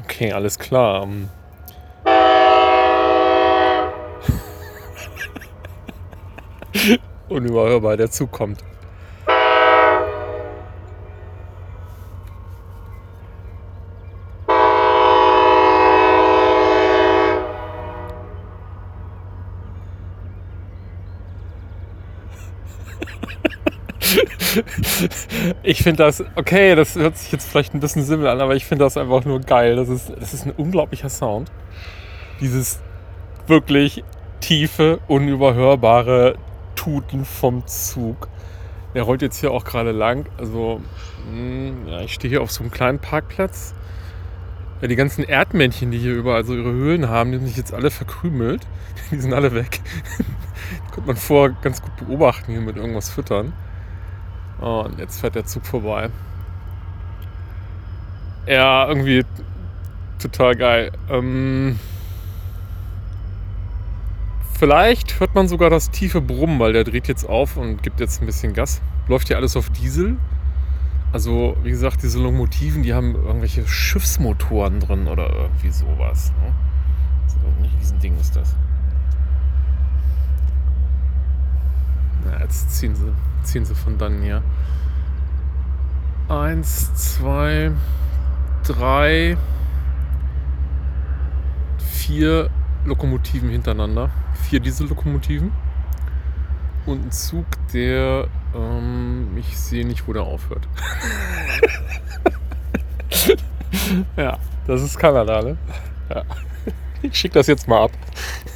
Okay, alles klar. Unüberhörbar, der Zug kommt. Ich finde das, okay, das hört sich jetzt vielleicht ein bisschen simpel an, aber ich finde das einfach nur geil. Das ist ein unglaublicher Sound. Dieses wirklich tiefe, unüberhörbare Tuten vom Zug. Der rollt jetzt hier auch gerade lang. Also, ja, ich stehe hier auf so einem kleinen Parkplatz. Ja, die ganzen Erdmännchen, die hier überall so ihre Höhlen haben, die sind sich jetzt alle verkrümelt. Die sind alle weg. Die konnte man vorher ganz gut beobachten, hier mit irgendwas füttern. Oh, und jetzt fährt der Zug vorbei. Ja, irgendwie total geil. Vielleicht hört man sogar das tiefe Brummen, weil der dreht jetzt auf und gibt jetzt ein bisschen Gas. Läuft hier alles auf Diesel. Also, wie gesagt, diese Lokomotiven, die haben irgendwelche Schiffsmotoren drin oder irgendwie sowas. Ne? So ein Riesending ist das. Na, jetzt ziehen sie von dann hier. 1, 2, 3, 4 Lokomotiven hintereinander. 4 Diesellokomotiven. Und ein Zug, der, ich sehe nicht, wo der aufhört. Ja, das ist Kanada, ne? Ja. Ich schicke das jetzt mal ab.